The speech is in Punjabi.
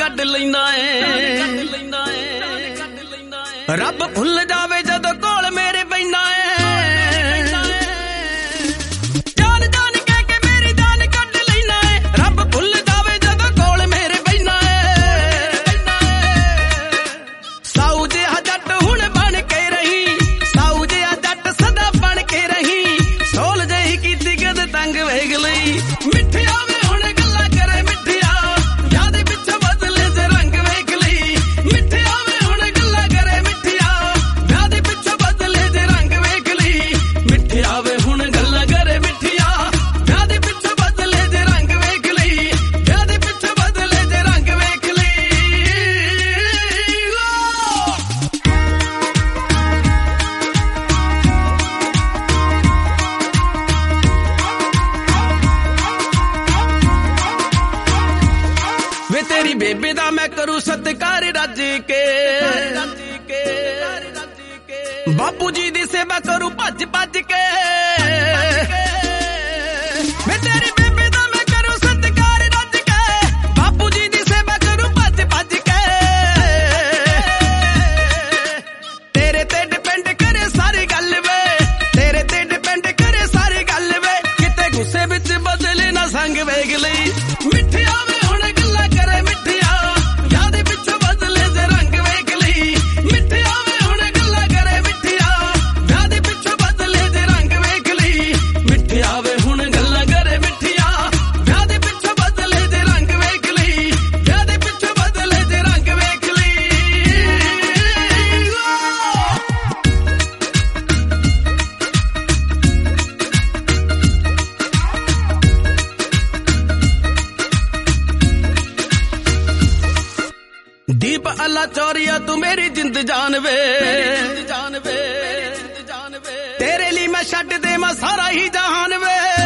ਕੱਢ ਲੈਂਦਾ ਏ। ਰੱਬ ਭੁੱਲ ਜਾਵੇ ਜਦੋਂ ਕੋਲ ਮੇਰੇ ਪੈਂਦਾ ਏ। ਵੇ ਤੇਰੀ ਬੇਬੇ ਦਾ ਮੈਂ ਕਰੂ ਸਤਿਕਾਰ ਰੱਜ ਕੇ, ਬਾਪੂ ਜੀ ਦੀ ਸੇਵਾ ਕਰੂ ਭੱਜ ਭੱਜ ਕੇ। ਵੇ ਤੇਰੀ ਬੇਬੇ ਦਾ ਮੈਂ ਕਰੂ ਸਤਿਕਾਰ ਰੱਜ ਕੇ, ਬਾਪੂ ਜੀ ਦੀ ਸੇਵਾ ਕਰੂ ਭੱਜ ਭੱਜ ਕੇ। ਤੇਰੇ ਤੇ ਡਿਪੈਂਡ ਕਰੇ ਸਾਰੀ ਗੱਲ ਵੇ, ਤੇਰੇ ਤੇ ਡਿਪੈਂਡ ਕਰੇ ਸਾਰੀ ਗੱਲ ਵੇ। ਕਿਤੇ ਗੁੱਸੇ ਵਿੱਚ ਬਦਲੇ ਨਾ ਸੰਗ ਵੇਖ ਲਈ ਮਿੱਠਿਆ ਵੇ ਹੁਣ ਗੱਲਾਂ ਕਰੇ ਮਿੱਠਿਆ, ਯਾਦ ਪਿੱਛੇ ਬਦਲੇ ਜੇ ਰੰਗ ਵੇਖ ਲਈ। ਮਿੱਠਿਆ ਵੇ ਹੁਣ ਗੱਲਾਂ ਕਰੇ ਮਿੱਠਿਆ, ਯਾਦ ਪਿੱਛੇ ਬਦਲੇ ਜੇ ਰੰਗ ਵੇਖ ਲਈ। ਮਿੱਠਿਆ ਵੇ ਹੁਣ ਗੱਲਾਂ ਕਰੇ ਮਿੱਠਿਆ, ਯਾਦ ਪਿੱਛੇ ਬਦਲੇ ਜੇ ਰੰਗ ਵੇਖ ਲਈ। ਯਾਦ ਪਿੱਛੇ ਬਦਲੇ ਜੇ ਰੰਗ ਵੇਖ ਲਈ। ਦੀਪ ਅੱਲਾ ਚੋਰੀਆ ਤੂੰ ਮੇਰੀ ਜਿੰਦ ਜਾਨ ਵੇ, ਤੇਰੇ ਲਈ ਮੈਂ ਛੱਡ ਦੇ ਮੈਂ ਸਾਰਾ ਹੀ ਜਹਾਨ ਵੇ।